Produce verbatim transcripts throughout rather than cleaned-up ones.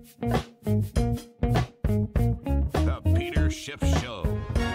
The Peter Schiff Show.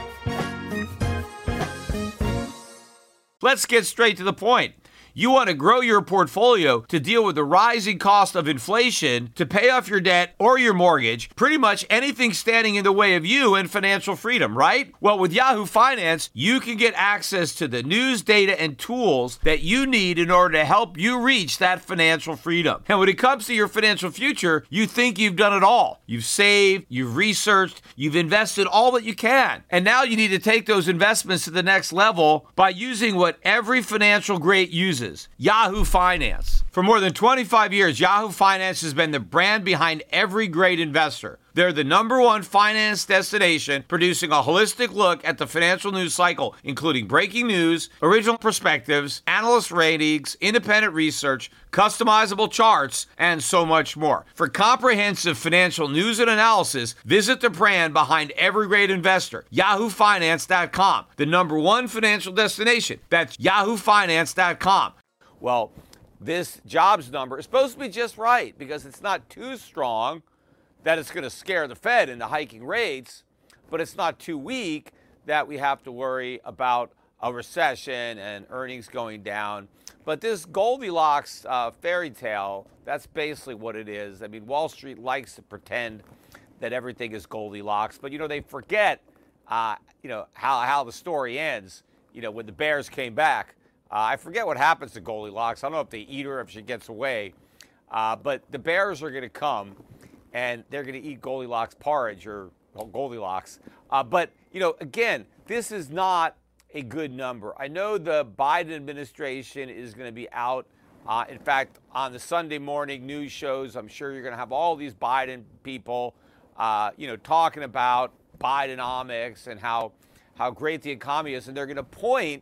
Let's get straight to the point. You want to grow your portfolio to deal with the rising cost of inflation, to pay off your debt or your mortgage, pretty much anything standing in the way of you and financial freedom, right? Well, with Yahoo Finance, you can get access to the news, data, and tools that you need in order to help you reach that financial freedom. And when it comes to your financial future, you think you've done it all. You've saved, you've researched, you've invested all that you can. And now you need to take those investments to the next level by using what every financial great uses. Yahoo Finance. For more than twenty-five years, Yahoo Finance has been the brand behind every great investor. They're the number one finance destination, producing a holistic look at the financial news cycle, including breaking news, original perspectives, analyst ratings, independent research, customizable charts, and so much more. For comprehensive financial news and analysis, visit the brand behind every great investor, yahoo finance dot com, the number one financial destination. That's yahoo finance dot com. Well, this jobs number is supposed to be just right because it's not too strong that it's going to scare the Fed into hiking rates, but it's not too weak that we have to worry about a recession and earnings going down. But this Goldilocks uh, fairy tale, that's basically what it is. I mean, Wall Street likes to pretend that everything is Goldilocks, but, you know, they forget, uh, you know, how, how the story ends, you know, when the Bears came back. Uh, I forget what happens to Goldilocks. I don't know if they eat her, if she gets away. Uh, but the Bears are going to come, and they're going to eat Goldilocks porridge or well, Goldilocks. Uh, but, you know, again, this is not a good number. I know the Biden administration is going to be out. Uh, in fact, on the Sunday morning news shows, I'm sure you're going to have all these Biden people, uh, you know, talking about Bidenomics and how, how great the economy is. And they're going to point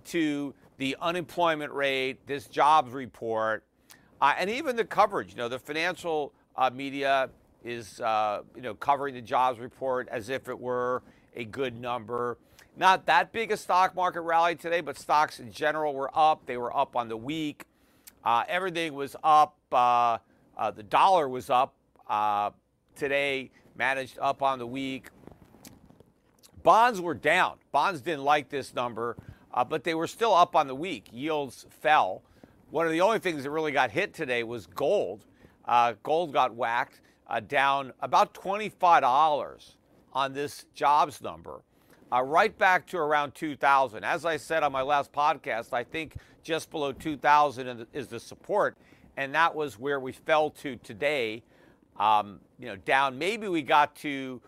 to the unemployment rate, this jobs report, uh, and even the coverage. You know, the financial uh, media is, uh, you know, covering the jobs report as if it were a good number. Not that big a stock market rally today, but stocks in general were up. They were up on the week. Uh, everything was up. Uh, uh, the dollar was up uh, today, managed up on the week. Bonds were down. Bonds didn't like this number. Uh, but they were still up on the week. Yields fell. One of the only things that really got hit today was gold. Uh, gold got whacked uh, down about twenty-five dollars on this jobs number, uh, right back to around two thousand. As I said on my last podcast, I think just below two thousand is the support, and that was where we fell to today. Um, you know, down. Maybe we got to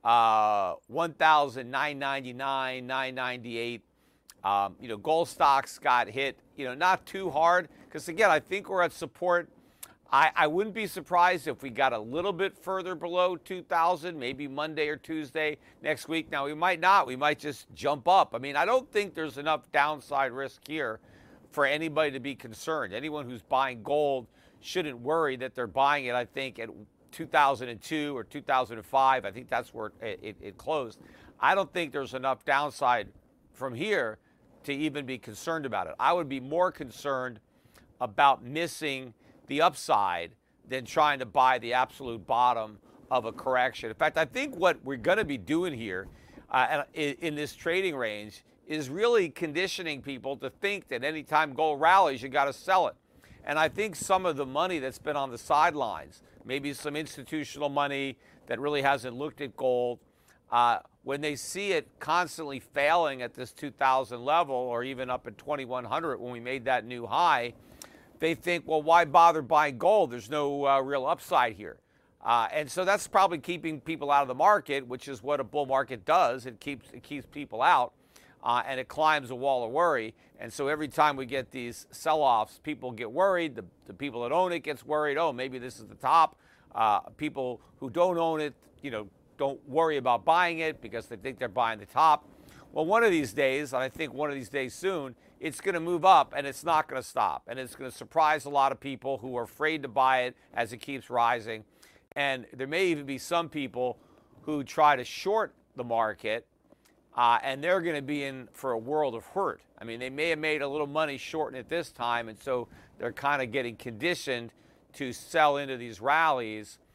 uh, one thousand nine ninety-nine, nine ninety-eight. Um, you know, gold stocks got hit, you know, not too hard because, again, I think we're at support. I, I wouldn't be surprised if we got a little bit further below two thousand, maybe Monday or Tuesday next week. Now, we might not. We might just jump up. I mean, I don't think there's enough downside risk here for anybody to be concerned. Anyone who's buying gold shouldn't worry that they're buying it, I think, at two thousand two or two thousand five. I think that's where it, it, it closed. I don't think there's enough downside from here to even be concerned about it. I would be more concerned about missing the upside than trying to buy the absolute bottom of a correction. In fact, I think what we're going to be doing here uh, in, in this trading range is really conditioning people to think that anytime gold rallies, you got to sell it. And I think some of the money that's been on the sidelines, maybe some institutional money that really hasn't looked at gold, uh, when they see it constantly failing at this two thousand level or even up at twenty-one hundred when we made that new high, they think, well, why bother buying gold? There's no uh, real upside here. Uh, and so that's probably keeping people out of the market, which is what a bull market does. It keeps, it keeps people out, uh, and it climbs a wall of worry. And so every time we get these sell-offs, people get worried. The, the people that own it gets worried. Oh, maybe this is the top. Uh, people who don't own it, you know, don't worry about buying it because they think they're buying the top. Well, one of these days, and I think one of these days soon, it's going to move up and it's not going to stop. And it's going to surprise a lot of people who are afraid to buy it as it keeps rising. And there may even be some people who try to short the market, uh, and they're going to be in for a world of hurt. I mean, they may have made a little money shorting it this time, and so they're kind of getting conditioned to sell into these rallies.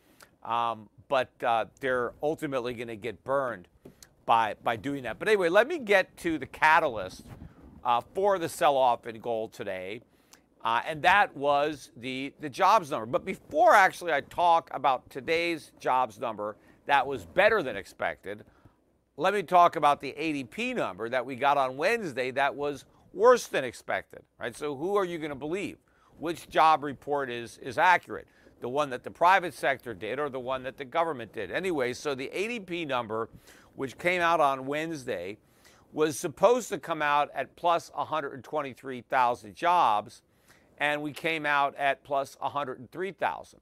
um, but uh, they're ultimately going to get burned by by doing that. But anyway, let me get to the catalyst uh, for the sell-off in gold today, uh, and that was the the jobs number. But before actually I talk about today's jobs number that was better than expected, let me talk about the A D P number that we got on Wednesday that was worse than expected. Right? So who are you going to believe? Which job report is is accurate? The one that the private sector did or the one that the government did? Anyway, so the A D P number, which came out on Wednesday, was supposed to come out at plus one hundred twenty-three thousand jobs, and we came out at plus one hundred three thousand.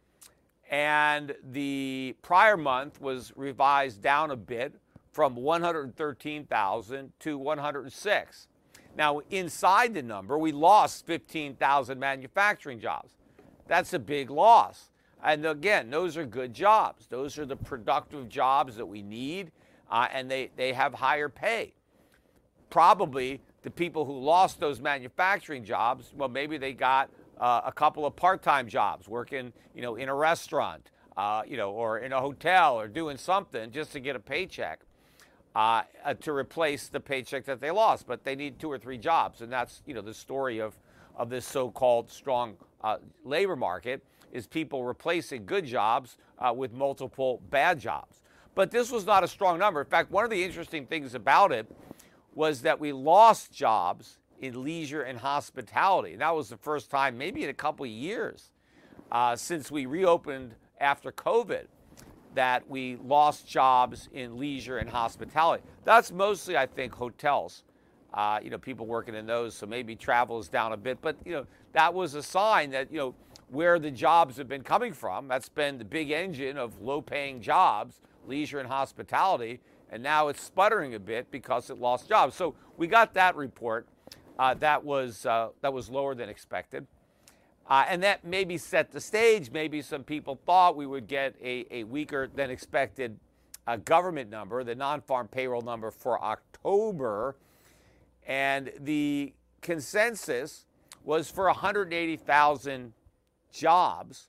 And the prior month was revised down a bit from one hundred thirteen thousand to one hundred six. Now, inside the number, we lost fifteen thousand manufacturing jobs. That's a big loss. And again, those are good jobs. Those are the productive jobs that we need, uh, and they, they have higher pay. Probably the people who lost those manufacturing jobs, well, maybe they got uh, a couple of part-time jobs working, you know, in a restaurant, uh, you know, or in a hotel or doing something just to get a paycheck uh, uh, to replace the paycheck that they lost. But they need two or three jobs, and that's, you know, the story of, of this so-called strong uh, labor market is people replacing good jobs uh, with multiple bad jobs. But this was not a strong number. In fact, one of the interesting things about it was that we lost jobs in leisure and hospitality. And that was the first time, maybe in a couple of years, uh, since we reopened after COVID, that we lost jobs in leisure and hospitality. That's mostly, I think, hotels. Uh, you know, people working in those, so maybe travel is down a bit. But, you know, that was a sign that, you know, where the jobs have been coming from, that's been the big engine of low-paying jobs, leisure and hospitality, and now it's sputtering a bit because it lost jobs. So we got that report uh, that was uh, that was lower than expected. Uh, and that maybe set the stage. Maybe some people thought we would get a, a weaker than expected uh, government number, the non-farm payroll number for October. And the consensus was for one hundred eighty thousand jobs.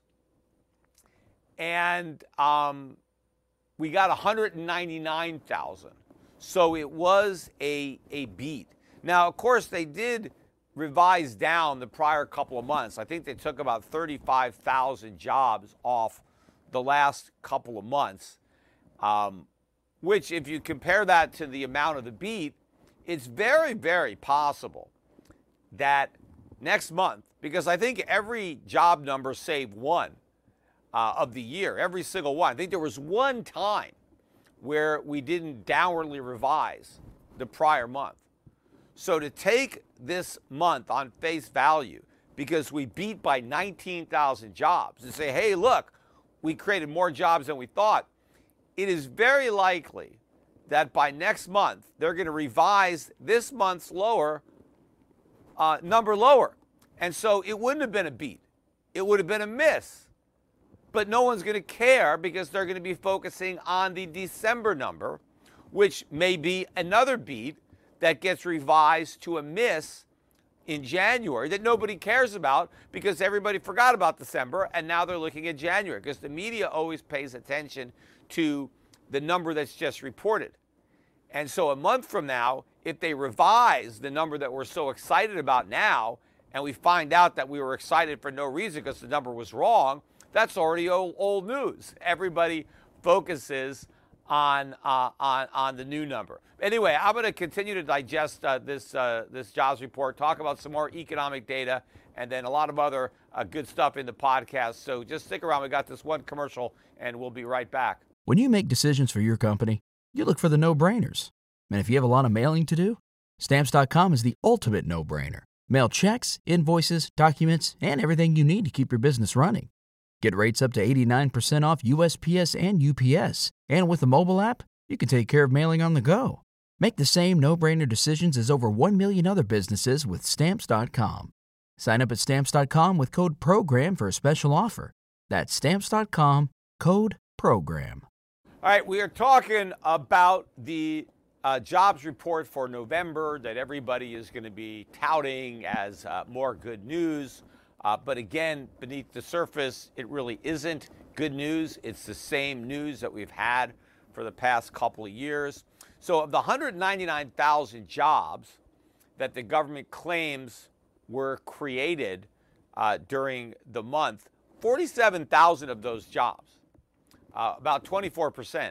And um, we got one hundred ninety-nine thousand. So it was a, a beat. Now, of course, they did revise down the prior couple of months. I think they took about thirty-five thousand jobs off the last couple of months, um, which if you compare that to the amount of the beat, it's very, very possible that next month, because I think every job number save one uh, of the year, every single one. I think there was one time where we didn't downwardly revise the prior month. So to take this month on face value, because we beat by nineteen thousand jobs, and say, hey, look, we created more jobs than we thought, it is very likely that by next month, they're going to revise this month's lower uh, number lower. And so it wouldn't have been a beat. It would have been a miss. But no one's going to care because they're going to be focusing on the December number, which may be another beat that gets revised to a miss in January that nobody cares about because everybody forgot about December and now they're looking at January because the media always pays attention to the number that's just reported. And so a month from now, if they revise the number that we're so excited about now and we find out that we were excited for no reason because the number was wrong, that's already old, old news. Everybody focuses on uh, on on the new number. Anyway, I'm going to continue to digest uh, this uh, this jobs report, talk about some more economic data, and then a lot of other uh, good stuff in the podcast. So just stick around. We got this one commercial, and we'll be right back. When you make decisions for your company, you look for the no-brainers. And if you have a lot of mailing to do, Stamps dot com is the ultimate no-brainer. Mail checks, invoices, documents, and everything you need to keep your business running. Get rates up to eighty-nine percent off U S P S and U P S. And with the mobile app, you can take care of mailing on the go. Make the same no-brainer decisions as over one million other businesses with Stamps dot com. Sign up at Stamps dot com with code PROGRAM for a special offer. That's Stamps dot com, code PROGRAM. All right, we are talking about the uh, jobs report for November that everybody is going to be touting as uh, more good news. Uh, but again, beneath the surface, it really isn't good news. It's the same news that we've had for the past couple of years. So of the one hundred ninety-nine thousand jobs that the government claims were created uh, during the month, forty-seven thousand of those jobs, uh, about twenty-four percent,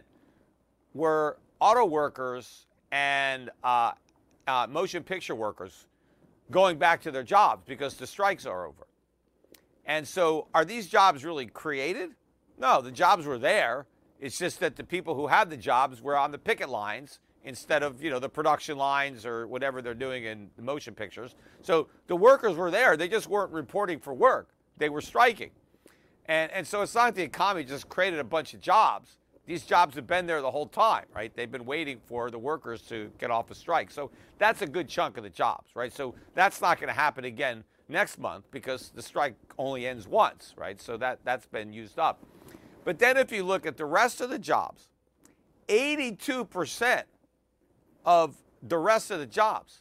were auto workers and uh, uh, motion picture workers going back to their jobs because the strikes are over. And so are these jobs really created? No, the jobs were there. It's just that the people who had the jobs were on the picket lines instead of, you know, the production lines or whatever they're doing in the motion pictures. So the workers were there. They just weren't reporting for work. They were striking. And, and so it's not like the economy just created a bunch of jobs. These jobs have been there the whole time, right? They've been waiting for the workers to get off a strike. So that's a good chunk of the jobs, right? So that's not going to happen again next month because the strike only ends once, right? So that, that's been used up. But then if you look at the rest of the jobs, eighty-two percent of the rest of the jobs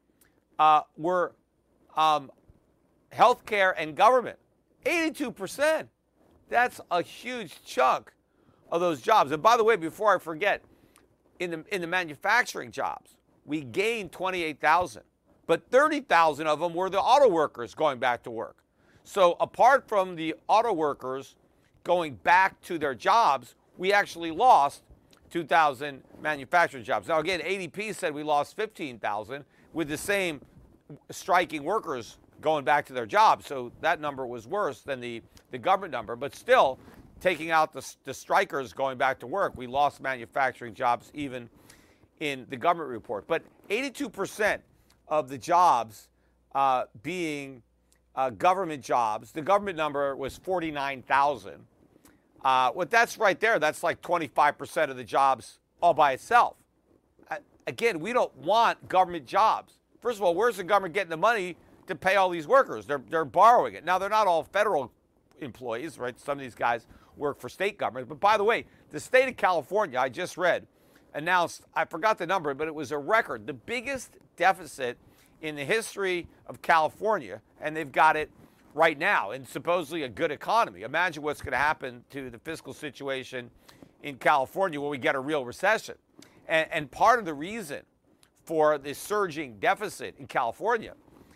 uh, were um, healthcare and government. eighty-two percent. That's a huge chunk of those jobs. And by the way, before I forget, in the, in the manufacturing jobs, we gained twenty-eight thousand. But thirty thousand of them were the auto workers going back to work. So apart from the auto workers going back to their jobs, we actually lost two thousand manufacturing jobs. Now, again, A D P said we lost fifteen thousand with the same striking workers going back to their jobs. So that number was worse than the, the government number. But still, taking out the, the strikers going back to work, we lost manufacturing jobs even in the government report. But eighty-two percent of the jobs uh, being uh, government jobs. The government number was forty-nine thousand. Uh, what that's right there, that's like twenty-five percent of the jobs all by itself. Uh, again, we don't want government jobs. First of all, where's the government getting the money to pay all these workers? They're, they're borrowing it. Now, they're not all federal employees, right? Some of these guys work for state governments. But by the way, the state of California, I just read, announced, I forgot the number, but it was a record, the biggest deficit in the history of California, and they've got it right now, and supposedly a good economy. Imagine what's going to happen to the fiscal situation in California when we get a real recession. And, and part of the reason for the surging deficit in California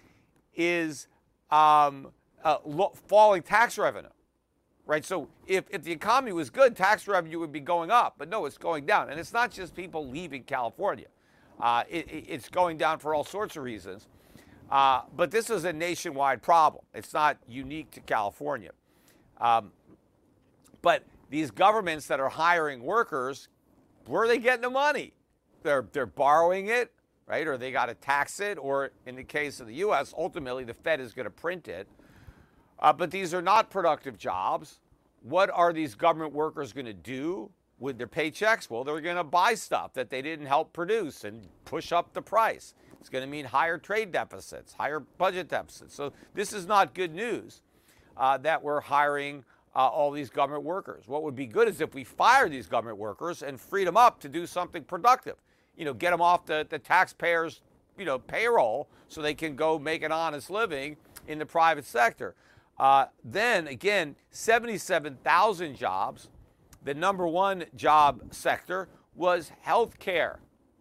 is um, uh, lo- falling tax revenue. Right, so if, if the economy was good, tax revenue would be going up. But no, it's going down. And it's not just people leaving California. Uh, it, it, it's going down for all sorts of reasons. Uh, but this is a nationwide problem. It's not unique to California. Um, but these governments that are hiring workers, where are they getting the money? They're, they're borrowing it, right? Or they got to tax it. Or in the case of the U S, ultimately the Fed is going to print it. Uh, but these are not productive jobs. What are these government workers going to do with their paychecks? Well, they're going to buy stuff that they didn't help produce and push up the price. It's going to mean higher trade deficits, higher budget deficits. So this is not good news uh, that we're hiring uh, all these government workers. What would be good is if we fire these government workers and freed them up to do something productive. You know, get them off the, the taxpayers' you know, payroll so they can go make an honest living in the private sector. Uh, then, again, seventy-seven thousand jobs. The number one job sector was healthcare.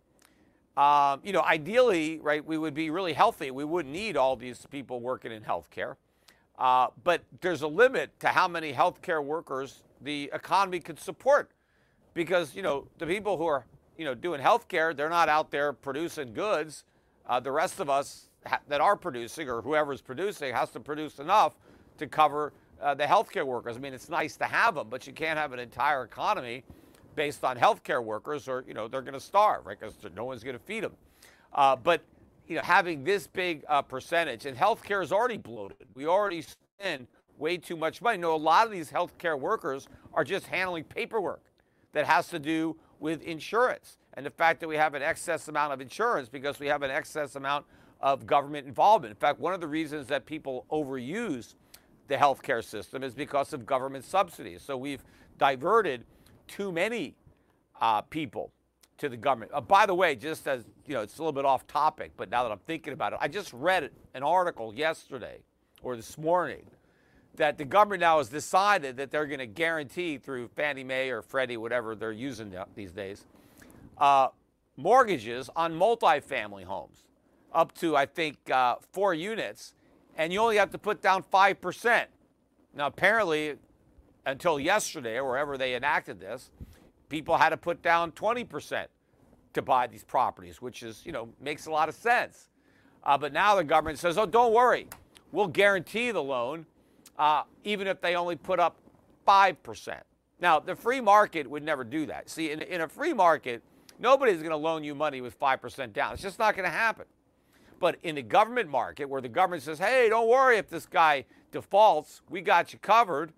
Um, you know, ideally, right, we would be really healthy. We wouldn't need all these people working in healthcare. Uh, but there's a limit to how many healthcare workers the economy could support. Because, you know, the people who are, you know, doing healthcare, they're not out there producing goods. Uh, the rest of us ha- that are producing, or whoever's producing, has to produce enough to cover uh, the healthcare workers. I mean, it's nice to have them, but you can't have an entire economy based on healthcare workers, or you know they're going to starve, right? Because no one's going to feed them. Uh, but you know, having this big uh, percentage, and healthcare is already bloated. We already spend way too much money. You know, a lot of these healthcare workers are just handling paperwork that has to do with insurance, and the fact that we have an excess amount of insurance because we have an excess amount of government involvement. In fact, one of the reasons that people overuse the healthcare system is because of government subsidies. So we've diverted too many uh, people to the government. Uh, by the way, just as, you know, it's a little bit off topic, but now that I'm thinking about it, I just read an article yesterday or this morning, that the government now has decided that they're going to guarantee through Fannie Mae or Freddie, whatever they're using these days, uh, mortgages on multifamily homes up to, I think, uh, four units, and you only have to put down five percent. Now, apparently, until yesterday, or wherever they enacted this, people had to put down twenty percent to buy these properties, which is, you know, makes a lot of sense. Uh, but now the government says, oh, don't worry, we'll guarantee the loan, uh, even if they only put up five percent. Now, the free market would never do that. See, in, in a free market, nobody's going to loan you money with five percent down. It's just not going to happen. But in the government market, where the government says, hey, don't worry if this guy defaults, we got you covered,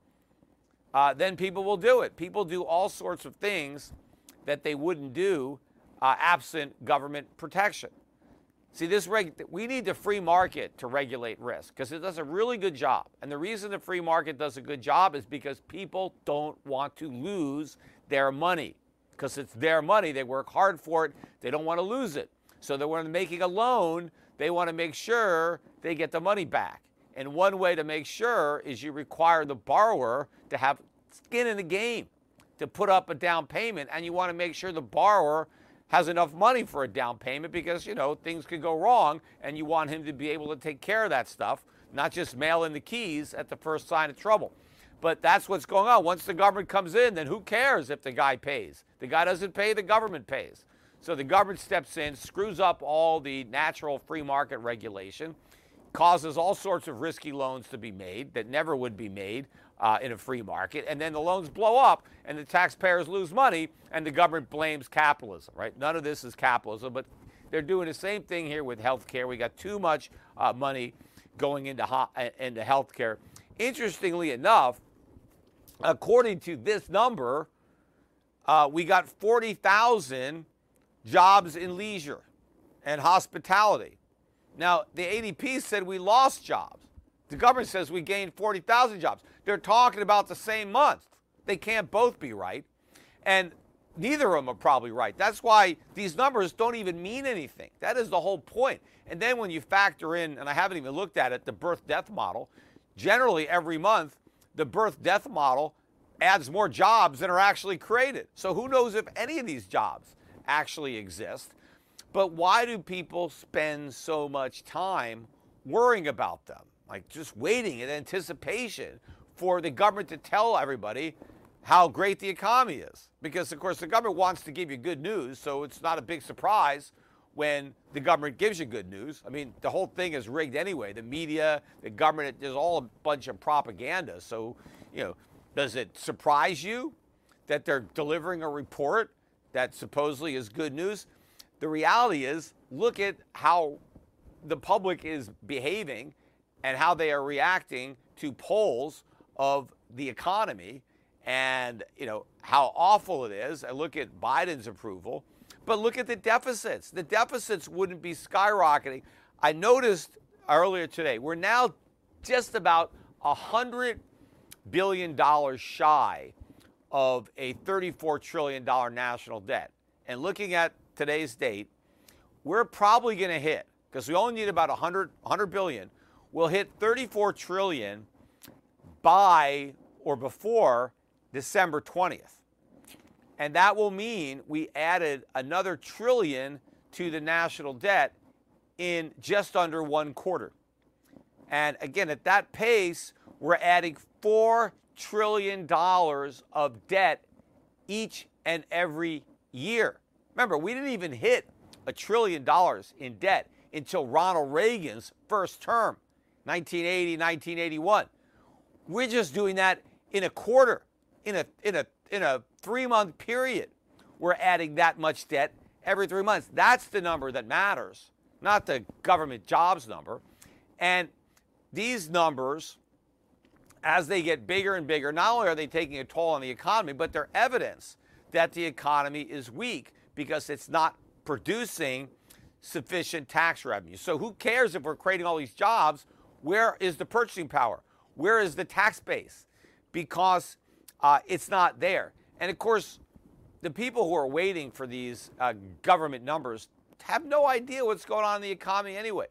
uh, then people will do it. People do all sorts of things that they wouldn't do uh, absent government protection. See, this reg- we need the free market to regulate risk because it does a really good job. And the reason the free market does a good job is because people don't want to lose their money because it's their money. They work hard for it. They don't want to lose it. So that when they're making a loan, they want to make sure they get the money back. And one way to make sure is you require the borrower to have skin in the game, to put up a down payment, and you want to make sure the borrower has enough money for a down payment because, you know, things could go wrong, and you want him to be able to take care of that stuff, not just mail in the keys at the first sign of trouble. But that's what's going on. Once the government comes in, then who cares if the guy pays? The guy doesn't pay, the government pays. So the government steps in, screws up all the natural free market regulation, causes all sorts of risky loans to be made that never would be made uh, in a free market, and then the loans blow up, and the taxpayers lose money, and the government blames capitalism, right? None of this is capitalism, but they're doing the same thing here with healthcare. We got too much uh, money going into, ho- into healthcare. Interestingly enough, according to this number, uh, we got forty thousand jobs in leisure and hospitality. Now, the A D P said we lost jobs. The government says we gained forty thousand jobs. They're talking about the same month. They can't both be right. And neither of them are probably right. That's why these numbers don't even mean anything. That is the whole point. And then when you factor in, and I haven't even looked at it, the birth-death model, generally every month, the birth-death model adds more jobs than are actually created. So who knows if any of these jobs actually exist. But why do people spend so much time worrying about them? Like just waiting in anticipation for the government to tell everybody how great the economy is. Because, of course, the government wants to give you good news, so it's not a big surprise when the government gives you good news. I mean, the whole thing is rigged anyway. The media, the government, there's all a bunch of propaganda. So, you know, does it surprise you that they're delivering a report that supposedly is good news? The reality is, look at how the public is behaving and how they are reacting to polls of the economy and, you know, how awful it is. I look at Biden's approval, but look at the deficits. The deficits wouldn't be skyrocketing. I noticed earlier today, we're now just about one hundred billion dollars shy of a thirty-four trillion dollars national debt. And looking at today's date, we're probably going to hit, because we only need about one hundred, one hundred billion, we'll hit thirty-four trillion by or before December twentieth. And that will mean we added another trillion to the national debt in just under one quarter. And again, at that pace, we're adding four trillion dollars of debt each and every year. Remember, we didn't even hit a trillion dollars in debt until Ronald Reagan's first term, nineteen eighty, nineteen eighty-one. We're just doing that in a quarter, in a in a in a three-month period. We're adding that much debt every three months. That's the number that matters, not the government jobs number. And these numbers, as they get bigger and bigger, not only are they taking a toll on the economy, but they're evidence that the economy is weak because it's not producing sufficient tax revenue. So who cares if we're creating all these jobs? Where is the purchasing power? Where is the tax base? Because uh, it's not there. And of course, the people who are waiting for these uh, government numbers have no idea what's going on in the economy anyway.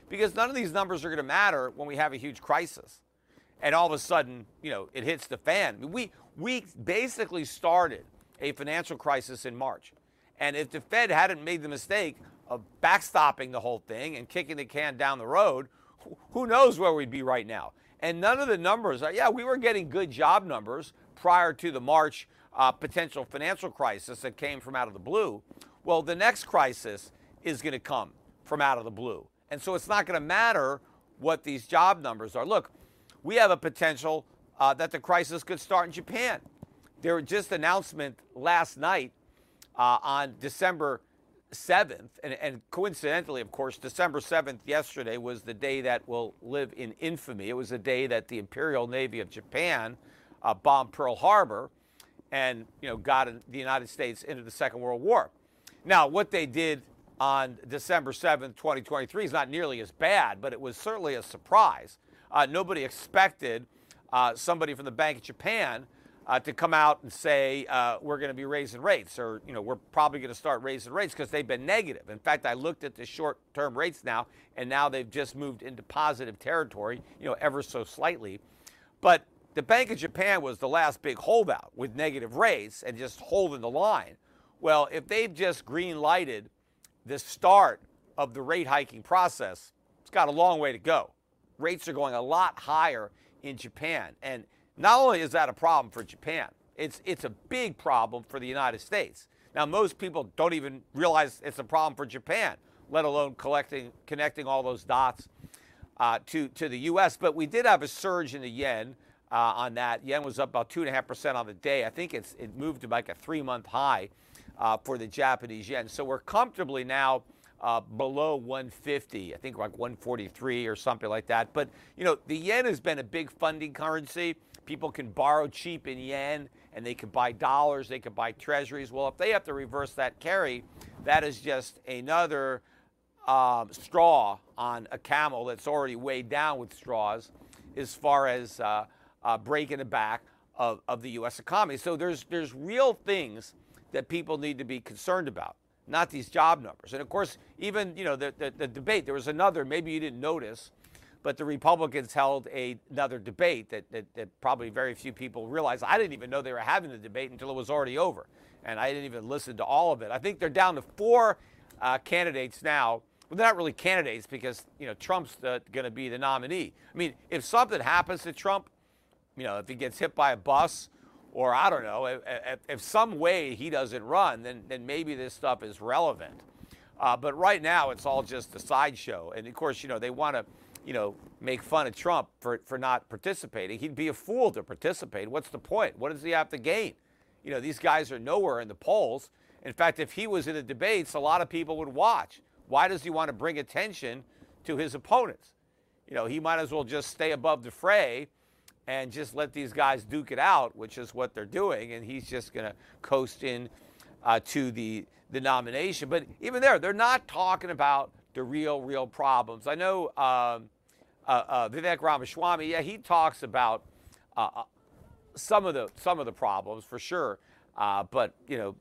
because none of these numbers are going to matter when we have a huge crisis. And all of a sudden, you know, it hits the fan. I mean, we, we basically started a financial crisis in March. And if the Fed hadn't made the mistake of backstopping the whole thing and kicking the can down the road, who knows where we'd be right now. And none of the numbers are, yeah, we were getting good job numbers prior to the March uh, potential financial crisis that came from out of the blue. Well, the next crisis is going to come from out of the blue. And so it's not going to matter what these job numbers are. Look, we have a potential uh, that the crisis could start in Japan. There was just an announcement last night uh, on December seventh, and, and coincidentally, of course, December seventh yesterday was the day that will live in infamy. It was the day that the Imperial Navy of Japan uh, bombed Pearl Harbor and, you know, got the United States into the Second World War. Now, what they did on December seventh, twenty twenty-three is not nearly as bad, but it was certainly a surprise. Uh, nobody expected uh, somebody from the Bank of Japan uh, to come out and say, uh, we're going to be raising rates, or, you know, we're probably going to start raising rates, because they've been negative. In fact, I looked at the short-term rates now, and now they've just moved into positive territory, you know, ever so slightly. But the Bank of Japan was the last big holdout with negative rates and just holding the line. Well, if they've just green-lighted the start of the rate hiking process, it's got a long way to go. Rates are going a lot higher in Japan. And not only is that a problem for Japan, it's, it's a big problem for the United States. Now, most people don't even realize it's a problem for Japan, let alone collecting, connecting all those dots uh, to, to the U S. But we did have a surge in the yen uh, on that. Yen was up about two point five percent on the day. I think it's, it moved to like a three-month high uh, for the Japanese yen. So we're comfortably now Uh, below one fifty, I think like one forty-three or something like that. But, you know, the yen has been a big funding currency. People can borrow cheap in yen, and they can buy dollars, they can buy treasuries. Well, if they have to reverse that carry, that is just another um, straw on a camel that's already weighed down with straws as far as uh, uh, breaking the back of, of the U S economy. So there's, there's real things that people need to be concerned about, not these job numbers. And of course, even, you know, the, the, the debate, there was another, maybe you didn't notice, but the Republicans held a, another debate that, that, that probably very few people realized. I didn't even know they were having the debate until it was already over. And I didn't even listen to all of it. I think they're down to four uh, candidates now. Well, they're not really candidates, because, you know, Trump's going to be the nominee. I mean, if something happens to Trump, you know, if he gets hit by a bus, or I don't know, if, if, if some way he doesn't run, then, then maybe this stuff is relevant. Uh, but right now, it's all just a sideshow. And of course, you know, they want to, you know, make fun of Trump for, for not participating. He'd be a fool to participate. What's the point? What does he have to gain? You know, these guys are nowhere in the polls. In fact, if he was in the debates, a lot of people would watch. Why does he want to bring attention to his opponents? You know, he might as well just stay above the fray and just let these guys duke it out, which is what they're doing, and he's just going to coast in uh, to the, the nomination. But even there, they're not talking about the real, real problems. I know um, uh, uh, Vivek Ramaswamy, yeah, he talks about uh, some of the some of the problems for sure, uh, but you know,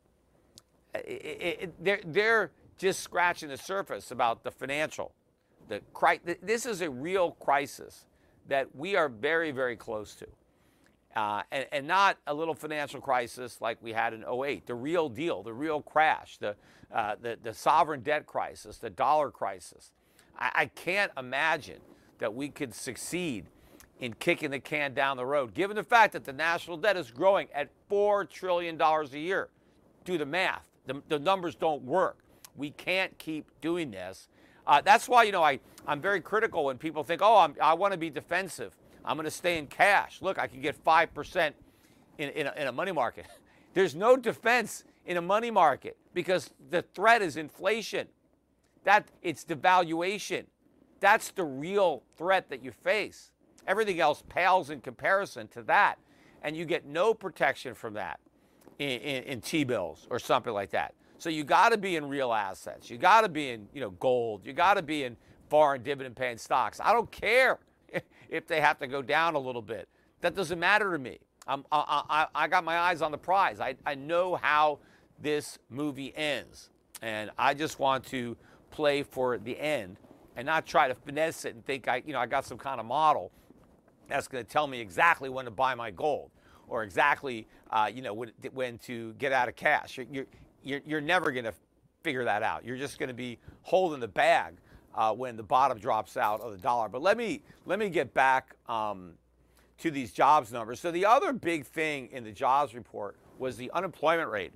it, it, they're they're just scratching the surface about the financial. The this is a real crisis that we are very, very close to. Uh, and, and not a little financial crisis like we had in oh eight, the real deal, the real crash, the, uh, the, the sovereign debt crisis, the dollar crisis. I, I can't imagine that we could succeed in kicking the can down the road, given the fact that the national debt is growing at four trillion dollars a year. Do the math. The, the numbers don't work. We can't keep doing this. Uh, that's why, you know, I, I'm very critical when people think, oh, I'm, I want to be defensive. I'm going to stay in cash. Look, I can get five percent in, in, a, in a money market. There's no defense in a money market, because the threat is inflation. That, it's devaluation. That's the real threat that you face. Everything else pales in comparison to that. And you get no protection from that in, in, in T-bills or something like that. So you got to be in real assets. You got to be in, you know, gold. You got to be in foreign dividend-paying stocks. I don't care if they have to go down a little bit. That doesn't matter to me. I'm, I, I, I got my eyes on the prize. I, I know how this movie ends, and I just want to play for the end and not try to finesse it and think I, you know, I got some kind of model that's going to tell me exactly when to buy my gold or exactly, uh, you know, when, when to get out of cash. You're, you're, you're, you're never going to figure that out. You're just going to be holding the bag uh, when the bottom drops out of the dollar. But let me, let me get back um, to these jobs numbers. So the other big thing in the jobs report was the unemployment rate.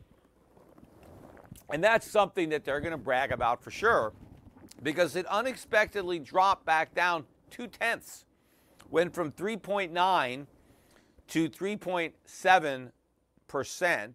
And that's something that they're going to brag about for sure, because it unexpectedly dropped back down two tenths, went from three point nine to three point seven percent.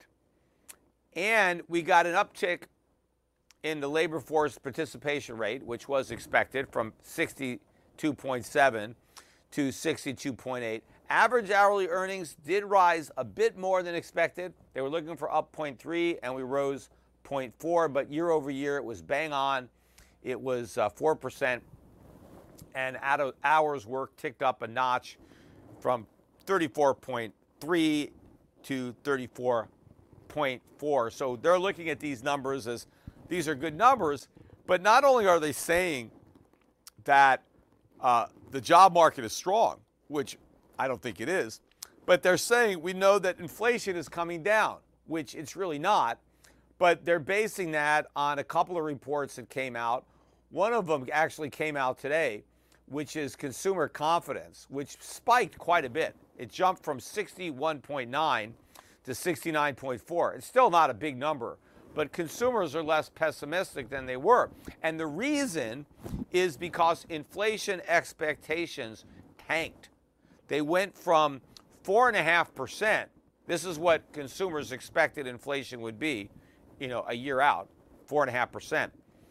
And we got an uptick in the labor force participation rate, which was expected, from sixty-two point seven to sixty-two point eight. Average hourly earnings did rise a bit more than expected. They were looking for up zero point three, and we rose zero point four, but year over year it was bang on. It was uh, four percent, and hours worked ticked up a notch from thirty-four point three to thirty-four point four. So they're looking at these numbers as these are good numbers, but not only are they saying that uh, the job market is strong, which I don't think it is, but they're saying we know that inflation is coming down, which it's really not, but they're basing that on a couple of reports that came out. One of them actually came out today, which is consumer confidence, which spiked quite a bit. It jumped from sixty-one point nine to sixty-nine point four. It's still not a big number, but consumers are less pessimistic than they were. And the reason is because inflation expectations tanked. They went from four point five percent. This is what consumers expected inflation would be, you know, a year out, four point five percent.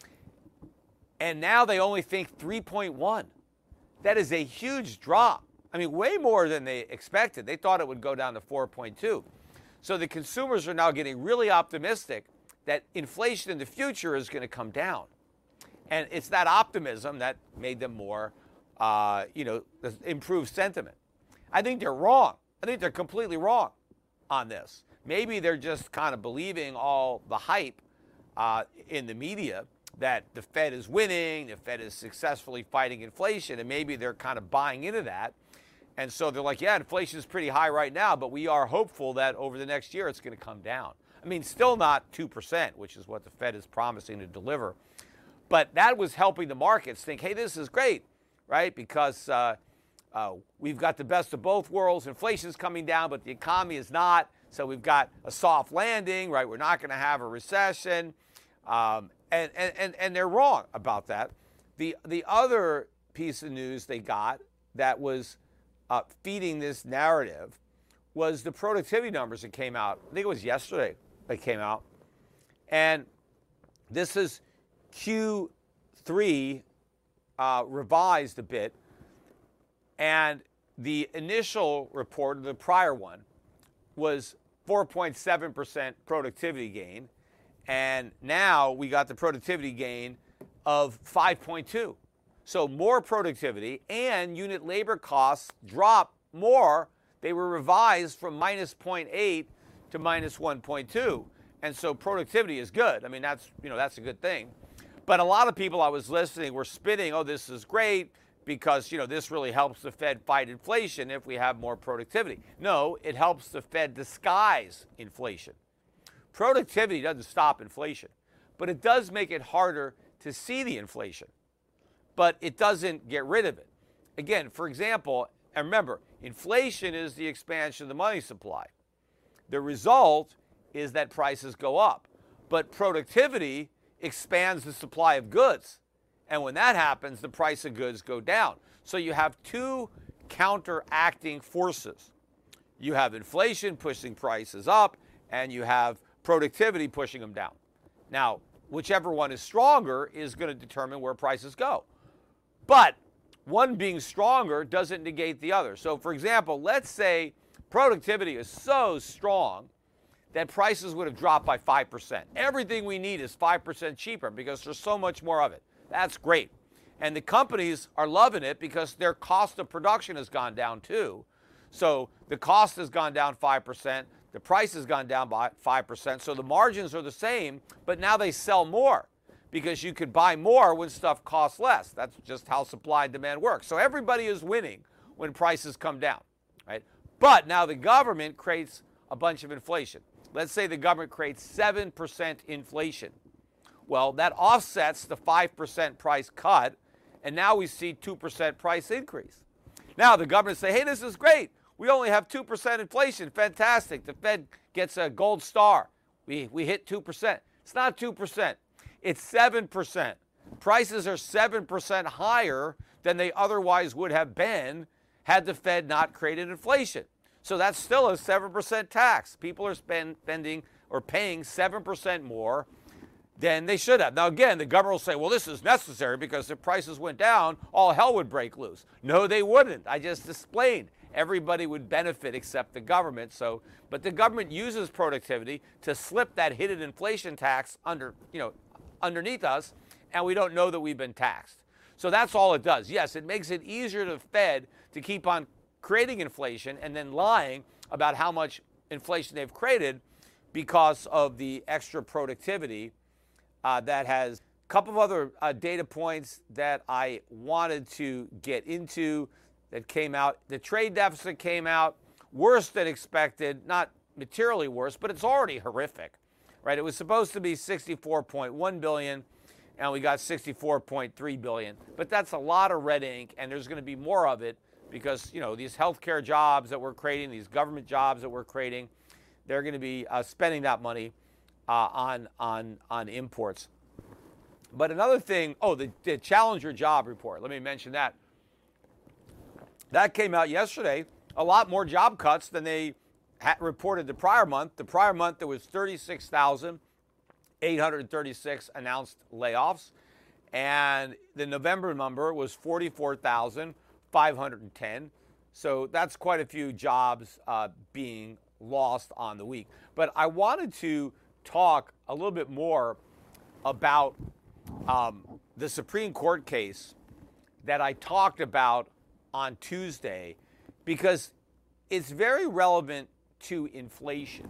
And now they only think three point one. That is a huge drop. I mean, way more than they expected. They thought it would go down to four point two. So the consumers are now getting really optimistic that inflation in the future is going to come down. And it's that optimism that made them more, uh, you know, improved sentiment. I think they're wrong. I think they're completely wrong on this. Maybe they're just kind of believing all the hype uh, in the media that the Fed is winning, the Fed is successfully fighting inflation, and maybe they're kind of buying into that. And so they're like, yeah, inflation is pretty high right now, but we are hopeful that over the next year it's going to come down. I mean, still not two percent, which is what the Fed is promising to deliver. But that was helping the markets think, hey, this is great, right? Because uh, uh, we've got the best of both worlds. Inflation's coming down, but the economy is not. So we've got a soft landing, right? We're not going to have a recession. Um, and, and, and, and they're wrong about that. The, the other piece of news they got that was uh, feeding this narrative was the productivity numbers that came out. I think it was yesterday that came out. And this is Q three uh, revised a bit. And the initial report, the prior one, was four point seven percent productivity gain. And now we got the productivity gain of five point two. So more productivity, and unit labor costs dropped more. They were revised from minus zero point eight to minus one point two. And so productivity is good. I mean, that's, you know, that's a good thing. But a lot of people I was listening were spitting, oh, this is great because, you know, this really helps the Fed fight inflation if we have more productivity. No, it helps the Fed disguise inflation. Productivity doesn't stop inflation, but it does make it harder to see the inflation. But it doesn't get rid of it. Again, for example, and remember, inflation is the expansion of the money supply. The result is that prices go up. But productivity expands the supply of goods. And when that happens, the price of goods go down. So you have two counteracting forces. You have inflation pushing prices up, and you have productivity pushing them down. Now, whichever one is stronger is going to determine where prices go. But one being stronger doesn't negate the other. So, for example, let's say productivity is so strong that prices would have dropped by five percent. Everything we need is five percent cheaper because there's so much more of it. That's great. And the companies are loving it because their cost of production has gone down too. So the cost has gone down five percent. The price has gone down by five percent. So the margins are the same, but now they sell more because you could buy more when stuff costs less. That's just how supply and demand works. So everybody is winning when prices come down, right? But now the government creates a bunch of inflation. Let's say the government creates seven percent inflation. Well, that offsets the five percent price cut, and now we see two percent price increase. Now the government say, hey, this is great. We only have two percent inflation. Fantastic. The Fed gets a gold star. We, we hit two percent. It's not two percent. It's seven percent. Prices are seven percent higher than they otherwise would have been had the Fed not created inflation. So that's still a seven percent tax. People are spend, spending or paying seven percent more than they should have. Now, again, the government will say, well, this is necessary because if prices went down, all hell would break loose. No, they wouldn't. I just explained. Everybody would benefit except the government. So, but the government uses productivity to slip that hidden inflation tax under, you know, underneath us, and we don't know that we've been taxed. So that's all it does. Yes, it makes it easier to the Fed to keep on creating inflation and then lying about how much inflation they've created because of the extra productivity uh, that has. A couple of other uh, data points that I wanted to get into that came out. The trade deficit came out worse than expected, not materially worse, but it's already horrific, right? It was supposed to be sixty-four point one billion dollars, and we got sixty-four point three billion dollars. But that's a lot of red ink, and there's going to be more of it because, you know, these healthcare jobs that we're creating, these government jobs that we're creating, they're going to be uh, spending that money uh, on, on, on imports. But another thing, oh, the, the Challenger job report. Let me mention that. That came out yesterday. A lot more job cuts than they had reported the prior month. The prior month, there was thirty-six thousand eight hundred thirty-six announced layoffs. And the November number was forty-four thousand five hundred ten. So that's quite a few jobs uh, being lost on the week. But I wanted to talk a little bit more about um, the Supreme Court case that I talked about on Tuesday, because it's very relevant to inflation.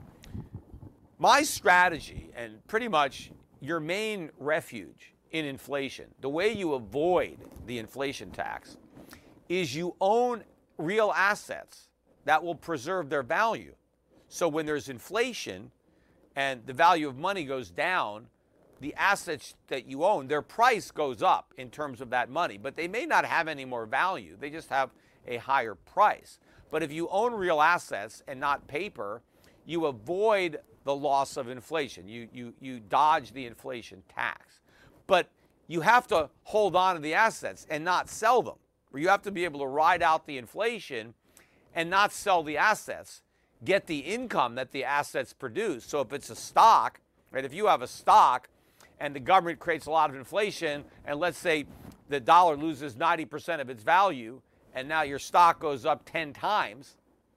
My strategy, and pretty much your main refuge in inflation, the way you avoid the inflation tax, is you own real assets that will preserve their value. So when there's inflation and the value of money goes down, the assets that you own, their price goes up in terms of that money, but they may not have any more value. They just have a higher price. But if you own real assets and not paper, you avoid the loss of inflation. You, you, you dodge the inflation tax. But you have to hold on to the assets and not sell them. Or you have to be able to ride out the inflation and not sell the assets, get the income that the assets produce. So if it's a stock, right, if you have a stock and the government creates a lot of inflation, and let's say the dollar loses ninety percent of its value, and now your stock goes up ten times,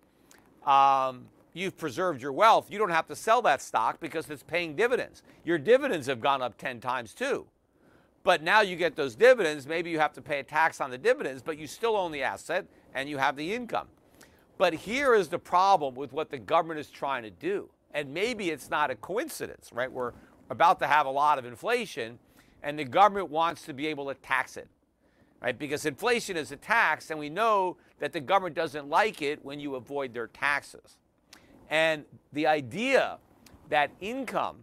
um, you've preserved your wealth. You don't have to sell that stock because it's paying dividends. Your dividends have gone up ten times too. But now you get those dividends. Maybe you have to pay a tax on the dividends, but you still own the asset and you have the income. But here is the problem with what the government is trying to do. And maybe it's not a coincidence, right? We're about to have a lot of inflation, and the government wants to be able to tax it, right? Because inflation is a tax, and we know that the government doesn't like it when you avoid their taxes. And the idea that income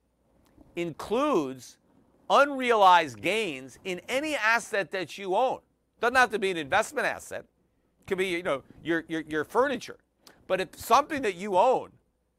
includes unrealized gains in any asset that you own. Doesn't have to be an investment asset. It could be, you know, your, your, your furniture. But if something that you own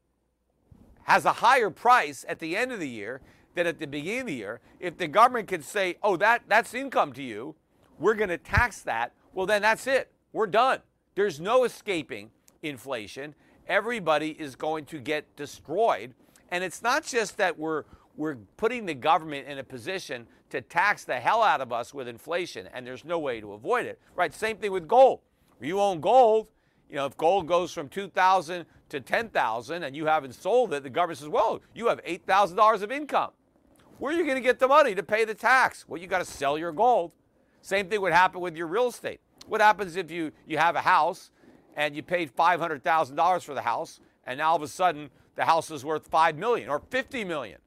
has a higher price at the end of the year than at the beginning of the year, if the government could say, oh, that, that's income to you, we're going to tax that, well, then that's it. We're done. There's no escaping inflation. Everybody is going to get destroyed. And it's not just that we're we're putting the government in a position to tax the hell out of us with inflation, and there's no way to avoid it. Right? Same thing with gold. You own gold. You know, if gold goes from two thousand to ten thousand and you haven't sold it, the government says, well, you have eight thousand dollars of income. Where are you going to get the money to pay the tax? Well, you got to sell your gold. Same thing would happen with your real estate. What happens if you, you have a house and you paid five hundred thousand dollars for the house, and now all of a sudden the house is worth five million dollars or fifty million dollars?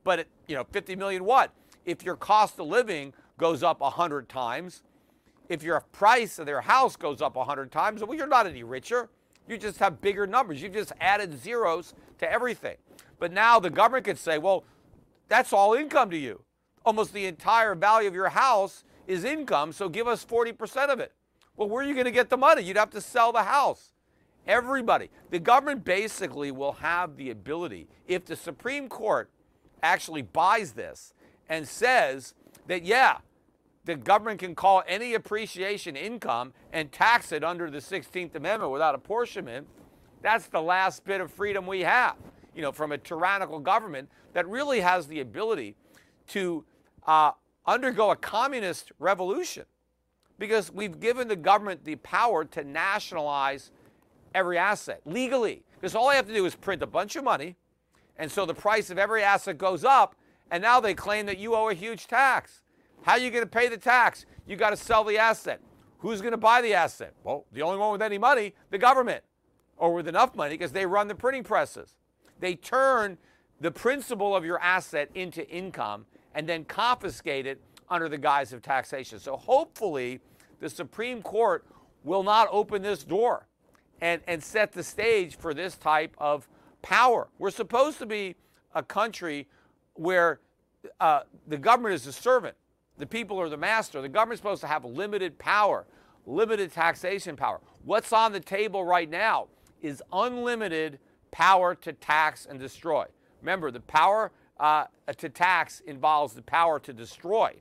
but it, you know, fifty million what? If your cost of living goes up one hundred times, if your price of their house goes up one hundred times, well, you're not any richer. You just have bigger numbers. You've just added zeros to everything. But now the government could say, well, that's all income to you. Almost the entire value of your house is income, so give us forty percent of it. Well, where are you going to get the money? You'd have to sell the house. Everybody. The government basically will have the ability, if the Supreme Court actually buys this and says that, yeah, the government can call any appreciation income and tax it under the sixteenth Amendment without apportionment, that's the last bit of freedom we have, you know, from a tyrannical government that really has the ability to uh, undergo a communist revolution, because we've given the government the power to nationalize every asset legally, because all they have to do is print a bunch of money, and so the price of every asset goes up, and now they claim that you owe a huge tax. How are you going to pay the tax? You got to sell the asset. Who's going to buy the asset? Well, the only one with any money, the government, or with enough money, because they run the printing presses. They turn the principal of your asset into income and then confiscate it under the guise of taxation. So hopefully the Supreme Court will not open this door and, and set the stage for this type of power. We're supposed to be a country where uh, the government is a servant. The people are the master. The government's supposed to have limited power, limited taxation power. What's on the table right now is unlimited power to tax and destroy. Remember, the power uh, to tax involves the power to destroy.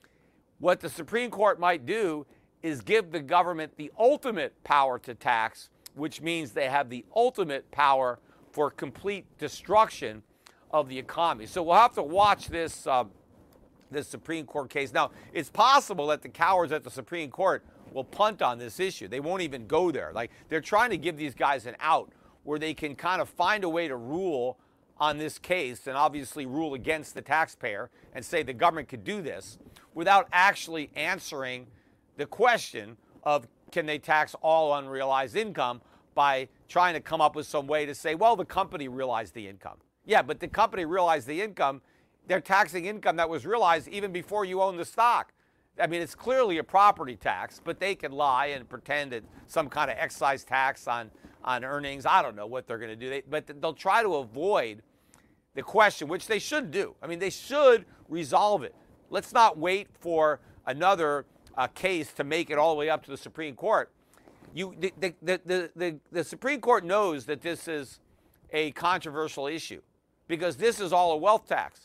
What the Supreme Court might do is give the government the ultimate power to tax, which means they have the ultimate power for complete destruction of the economy. So we'll have to watch this, uh, this Supreme Court case. Now, it's possible that the cowards at the Supreme Court will punt on this issue. They won't even go there. Like, they're trying to give these guys an out where they can kind of find a way to rule on this case and obviously rule against the taxpayer and say the government could do this without actually answering the question of can they tax all unrealized income by trying to come up with some way to say, well, the company realized the income. Yeah, but the company realized the income. They're taxing income that was realized even before you own the stock. I mean, it's clearly a property tax, but they can lie and pretend it's some kind of excise tax on, on earnings. I don't know what they're going to do, they, but they'll try to avoid the question, which they should do. I mean, they should resolve it. Let's not wait for another uh, case to make it all the way up to the Supreme Court. You, the, the, the, the, the Supreme Court knows that this is a controversial issue because this is all a wealth tax.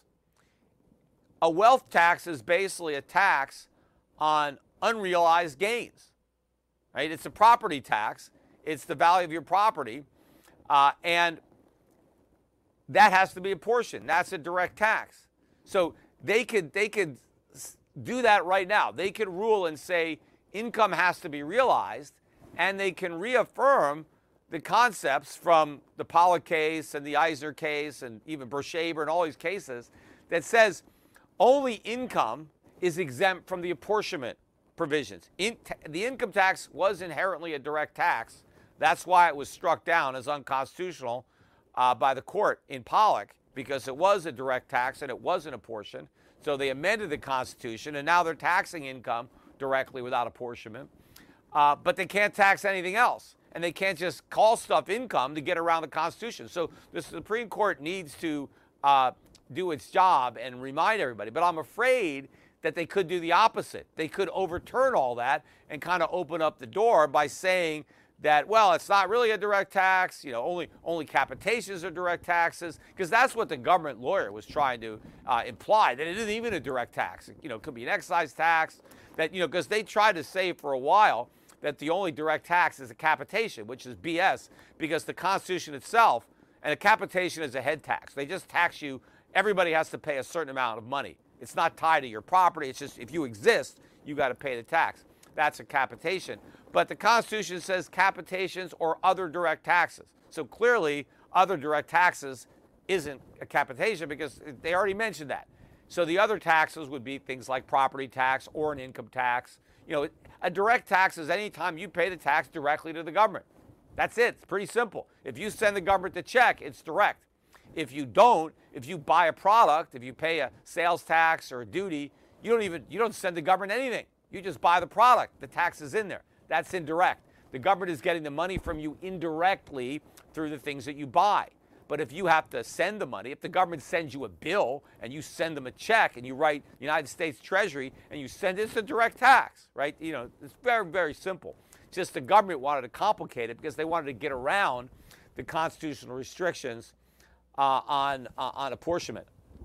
A wealth tax is basically a tax on unrealized gains, right? It's a property tax. It's the value of your property, uh, and that has to be apportioned. That's a direct tax. So they could they could do that right now. They could rule and say income has to be realized, and they can reaffirm the concepts from the Pollock case and the Eisner case and even Bershaber and all these cases that says only income is exempt from the apportionment provisions. In, the income tax was inherently a direct tax. That's why it was struck down as unconstitutional uh, by the court in Pollock, because it was a direct tax and it wasn't apportioned. So they amended the Constitution, and now they're taxing income directly without apportionment. Uh, but they can't tax anything else. And they can't just call stuff income to get around the Constitution. So the Supreme Court needs to uh, do its job and remind everybody. But I'm afraid that they could do the opposite. They could overturn all that and kind of open up the door by saying that, well, it's not really a direct tax, you know, only only capitations are direct taxes, because that's what the government lawyer was trying to uh, imply, that it isn't even a direct tax. You know, it could be an excise tax, that, you know, because they tried to say for a while that the only direct tax is a capitation, which is B S, because the Constitution itself, and a capitation is a head tax. They just tax you. Everybody has to pay a certain amount of money. It's not tied to your property. It's just if you exist, you got to pay the tax. That's a capitation. But the Constitution says capitations or other direct taxes. So clearly, other direct taxes isn't a capitation because they already mentioned that. So the other taxes would be things like property tax or an income tax. You know, a direct tax is any time you pay the tax directly to the government. That's it. It's pretty simple. If you send the government the check, it's direct. If you don't, if you buy a product, if you pay a sales tax or a duty, you don't even, you don't send the government anything. You just buy the product. The tax is in there. That's indirect. The government is getting the money from you indirectly through the things that you buy. But if you have to send the money, if the government sends you a bill and you send them a check and you write United States Treasury and you send it, it's a direct tax, right? You know, it's very, very simple. Just the government wanted to complicate it because they wanted to get around the constitutional restrictions uh, on, uh, on apportionment.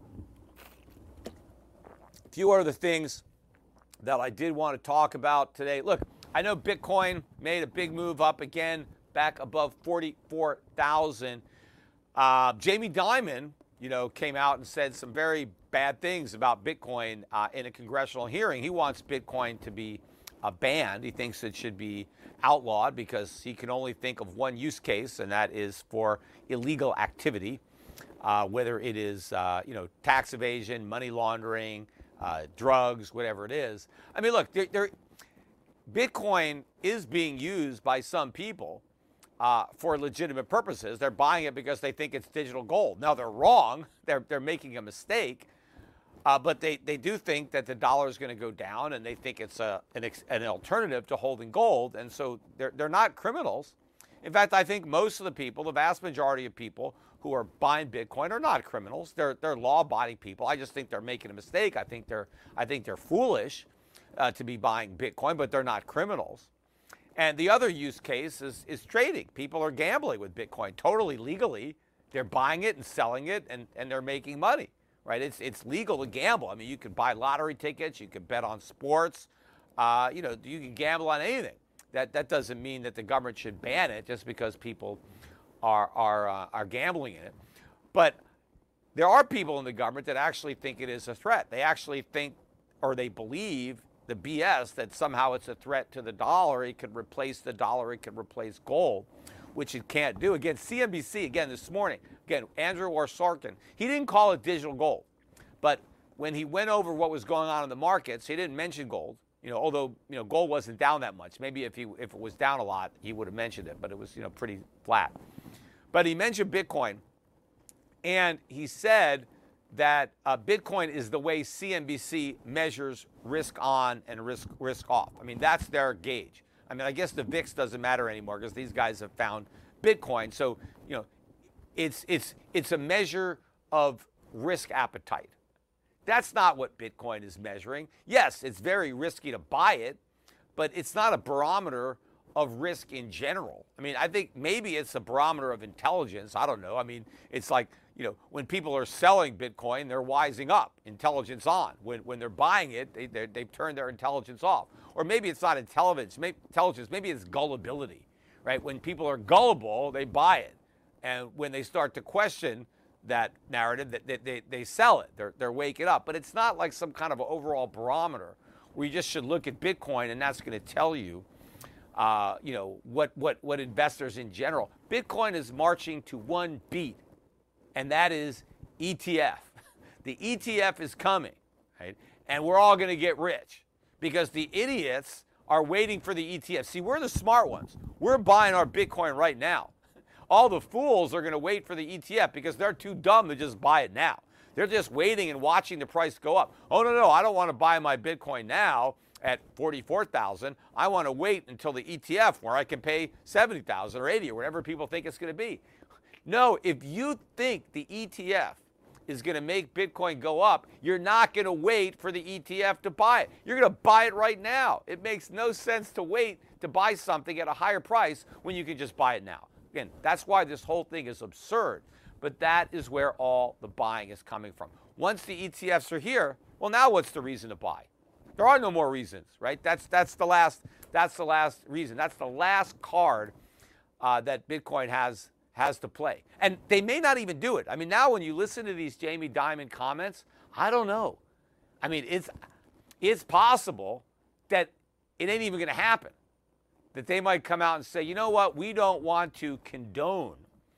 A few other things that I did want to talk about today. Look, I know Bitcoin made a big move up again, back above forty-four thousand. Uh, Jamie Dimon, you know, came out and said some very bad things about Bitcoin uh, in a congressional hearing. He wants Bitcoin to be uh, banned. He thinks it should be outlawed because he can only think of one use case, and that is for illegal activity, uh, whether it is, uh, you know, tax evasion, money laundering, uh, drugs, whatever it is. I mean, look, there, there, Bitcoin is being used by some people Uh, for legitimate purposes. They're buying it because they think it's digital gold. Now, they're wrong. They're, they're making a mistake. Uh, but they, they do think that the dollar is going to go down, and they think it's a, an, ex, an alternative to holding gold. And so they're, they're not criminals. In fact, I think most of the people, the vast majority of people who are buying Bitcoin are not criminals. They're, they're law-abiding people. I just think they're making a mistake. I think they're, I think they're foolish uh, to be buying Bitcoin, but they're not criminals. And the other use case is, is trading. People are gambling with Bitcoin totally legally. They're buying it and selling it, and, and they're making money, right? It's, it's legal to gamble. I mean, you can buy lottery tickets. You can bet on sports. Uh, you know, you can gamble on anything. That, that doesn't mean that the government should ban it just because people are, are, uh, are gambling in it. But there are people in the government that actually think it is a threat. They actually think, or they believe, the B S that somehow it's a threat to the dollar. It could replace the dollar. It could replace gold, which it can't do. Again, C N B C, again, this morning, again, Andrew Orsarkin, he didn't call it digital gold. But when he went over what was going on in the markets, he didn't mention gold. You know, although, you know, gold wasn't down that much. Maybe if he if it was down a lot, he would have mentioned it, but it was, you know, pretty flat. But he mentioned Bitcoin, and he said that uh, Bitcoin is the way C N B C measures risk on and risk risk off. I mean, that's their gauge. I mean, I guess the V I X doesn't matter anymore because these guys have found Bitcoin. So, you know, it's it's it's a measure of risk appetite. That's not what Bitcoin is measuring. Yes, it's very risky to buy it, but it's not a barometer of risk in general. I mean, I think maybe it's a barometer of intelligence. I don't know. I mean, it's like, you know, when people are selling Bitcoin, they're wising up, intelligence on. When, when they're buying it, they, they've turned their intelligence off. Or maybe it's not intelligence, maybe, intelligence, maybe it's gullibility, right? When people are gullible, they buy it. And when they start to question that narrative, that they, they, they sell it. They're, they're waking up. But it's not like some kind of overall barometer where you just should look at Bitcoin and that's going to tell you, uh, you know, what, what, what investors in general. Bitcoin is marching to one beat, and that is E T F. The E T F is coming, right? And we're all going to get rich because the idiots are waiting for the E T F. See, we're the smart ones. We're buying our Bitcoin right now. All the fools are going to wait for the E T F because they're too dumb to just buy it now. They're just waiting and watching the price go up. Oh, no, no, I don't want to buy my Bitcoin now at forty-four thousand. I want to wait until the E T F where I can pay seventy thousand or eighty or whatever people think it's going to be. No, if you think the E T F is going to make Bitcoin go up, you're not going to wait for the E T F to buy it. You're going to buy it right now. It makes no sense to wait to buy something at a higher price when you can just buy it now. Again, that's why this whole thing is absurd. But that is where all the buying is coming from. Once the E T Fs are here, well, now what's the reason to buy? There are no more reasons, right? That's that's the last that's the last reason. That's the last card uh, that Bitcoin has has to play. And they may not even do it. I mean, now when you listen to these Jamie Dimon comments, I don't know. I mean, it's it's possible that it ain't even going to happen. That they might come out and say, you know what, we don't want to condone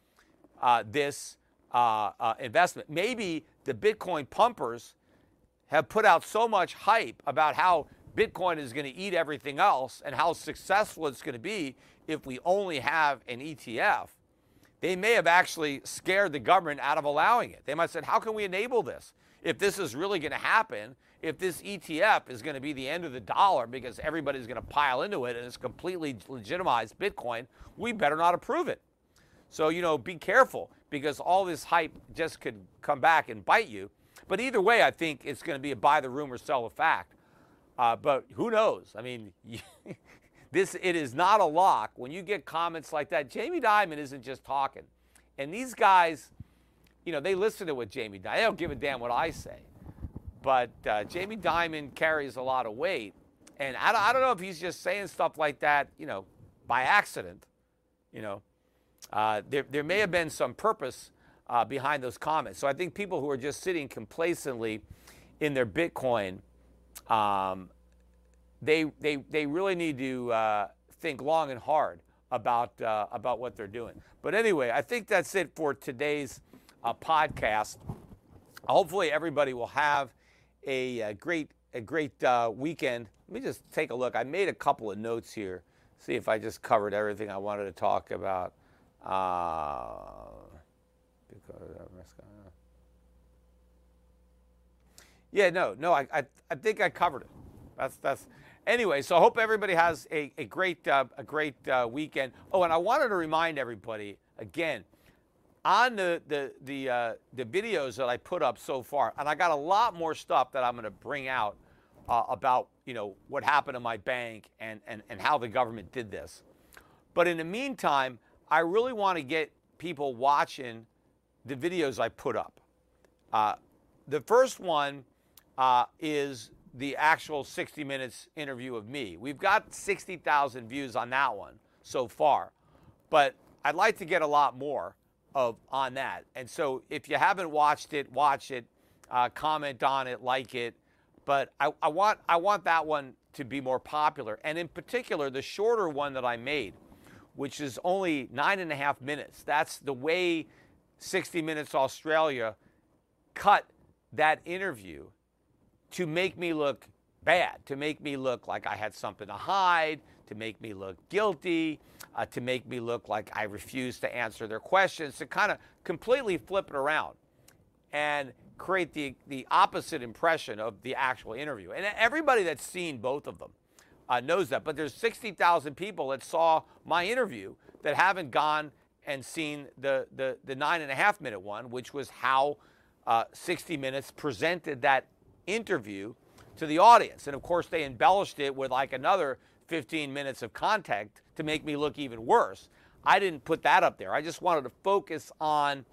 uh, this uh, uh, investment. Maybe the Bitcoin pumpers have put out so much hype about how Bitcoin is going to eat everything else and how successful it's going to be if we only have an E T F, they may have actually scared the government out of allowing it. They might have said, how can we enable this? If this is really going to happen, if this E T F is going to be the end of the dollar because everybody's going to pile into it and it's completely legitimized Bitcoin, we better not approve it. So, you know, be careful because all this hype just could come back and bite you. But either way, I think it's going to be a buy the rumor, sell the fact. Uh, but who knows? I mean, this it is not a lock. When you get comments like that, Jamie Dimon isn't just talking. And these guys, you know, they listen to what Jamie Dimon, they don't give a damn what I say. But uh, Jamie Dimon carries a lot of weight. And I don't, I don't know if he's just saying stuff like that, you know, by accident. You know, uh, there, there may have been some purpose uh, behind those comments. So I think people who are just sitting complacently in their Bitcoin, um, they, they, they really need to uh, think long and hard about, uh, about what they're doing. But anyway, I think that's it for today's uh, podcast. Hopefully everybody will have a, a great, a great uh, weekend. Let me just take a look. I made a couple of notes here. See if I just covered everything I wanted to talk about. Uh, yeah, no, no, I, I, I think I covered it. That's that's. Anyway, so I hope everybody has a, a great uh, a great uh, weekend. Oh, and I wanted to remind everybody again on the the the uh, the videos that I put up so far, and I got a lot more stuff that I'm going to bring out uh, about you know what happened to my bank and and and how the government did this. But in the meantime, I really want to get people watching the videos I put up. Uh, the first one uh, is the actual sixty minutes interview of me. We've got sixty thousand views on that one so far, but I'd like to get a lot more of on that. And so if you haven't watched it, watch it, uh, comment on it, like it. But I, I want I want that one to be more popular. And in particular, the shorter one that I made, which is only nine and a half minutes. That's the way sixty minutes Australia cut that interview to make me look bad, to make me look like I had something to hide, to make me look guilty, uh, to make me look like I refused to answer their questions, to kind of completely flip it around and create the, the opposite impression of the actual interview. And everybody that's seen both of them uh, knows that. But there's sixty thousand people that saw my interview that haven't gone and seen the, the, the nine and a half minute one, which was how uh, sixty minutes presented that interview to the audience. And of course, they embellished it with like another fifteen minutes of content to make me look even worse. I didn't put that up there. I just wanted to focus on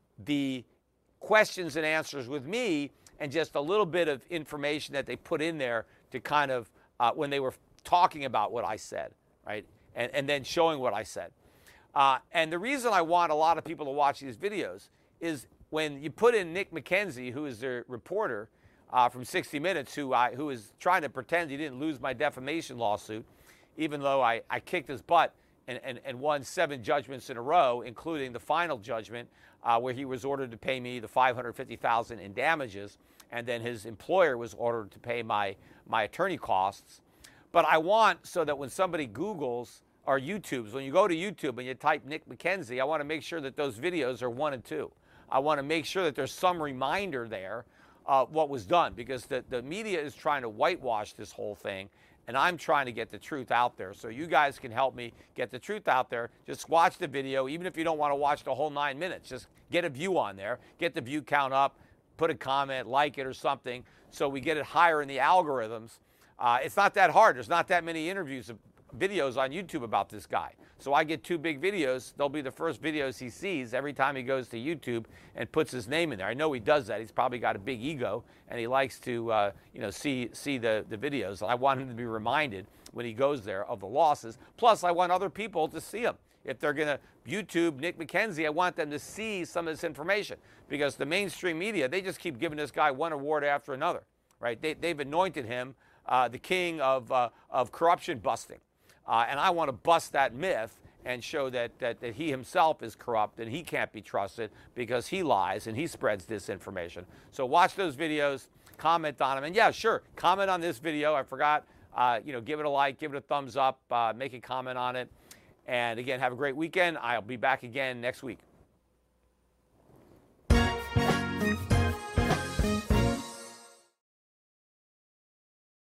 the questions and answers with me and just a little bit of information that they put in there to kind of, uh, when they were talking about what I said, right? And, and then showing what I said. Uh, and the reason I want a lot of people to watch these videos is when you put in Nick McKenzie, who is the reporter uh, from sixty minutes, who I, who is trying to pretend he didn't lose my defamation lawsuit, even though I, I kicked his butt and, and, and won seven judgments in a row, including the final judgment uh, where he was ordered to pay me the five hundred fifty thousand dollars in damages, and then his employer was ordered to pay my, my attorney costs. But I want so that when somebody Googles or YouTubes, when you go to YouTube and you type Nick McKenzie, I want to make sure that those videos are one and two. I want to make sure that there's some reminder there of what was done, because the, the media is trying to whitewash this whole thing, and I'm trying to get the truth out there. So you guys can help me get the truth out there. Just watch the video, even if you don't want to watch the whole nine minutes. Just get a view on there, get the view count up, put a comment, like it or something, so we get it higher in the algorithms. Uh, it's not that hard. There's not that many interviews, videos on YouTube about this guy. So I get two big videos. They'll be the first videos he sees every time he goes to YouTube and puts his name in there. I know he does that. He's probably got a big ego, and he likes to, uh, you know, see see the, the videos. I want him to be reminded when he goes there of the losses. Plus, I want other people to see him. If they're going to YouTube Nick McKenzie, I want them to see some of this information, because the mainstream media, they just keep giving this guy one award after another, right? They, they've anointed him uh, the king of, uh, of corruption busting. Uh, and I want to bust that myth and show that, that, that he himself is corrupt and he can't be trusted because he lies and he spreads disinformation. So watch those videos, comment on them. And yeah, sure, comment on this video. I forgot, uh, you know, give it a like, give it a thumbs up, uh, make a comment on it. And again, have a great weekend. I'll be back again next week.